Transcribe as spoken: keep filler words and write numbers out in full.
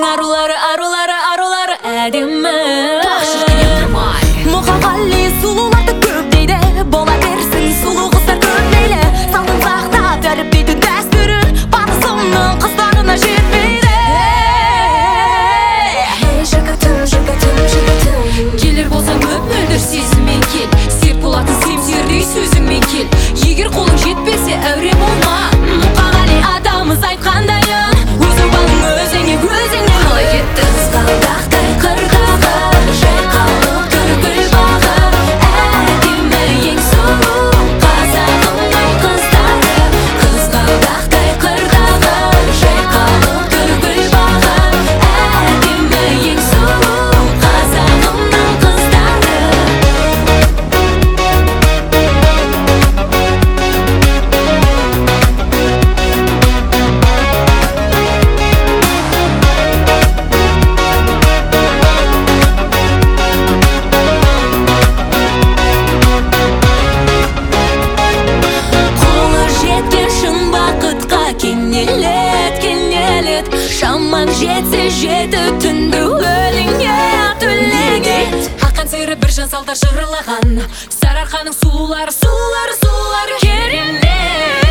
арулары, арулары, арулары әдемі. Мұқағали сұлуларды көп дейді, бола берсін сұлу қыздар көп мейлі. Салын сақтап тәрбиеті дәстүрін, батысымның қыздарына жетпейді. Ей жігітім, жігітім, жігітім, келер болсаң көп мөлдір сезіммен кел. Серт болатын семсердей сөзіңмен кел. Егер қолың жетпесе әуре болма. Мұқағали атамыз айтқандайын, өзің балың өзіңе, өзіңе. Қалай кетті қызғалдақтай қырдағы, жайқалып тұр гүл бағы. Әдемі ең сұлу қазағымның қыздары, қызғалдақтай қырдағы, жайқалып тұр гүл бағы. Әдемі ең сұлу қазағымның қыздары. Қолы жеткен шын бақытқа кенелет, кенелет. Шамаң жетсе жетіп түнді өлеңе төлең ет. Ақан сері бір жан салдар жырлаған, Сарыарқаның сұлулары, сұлулары, сұлулары керемет.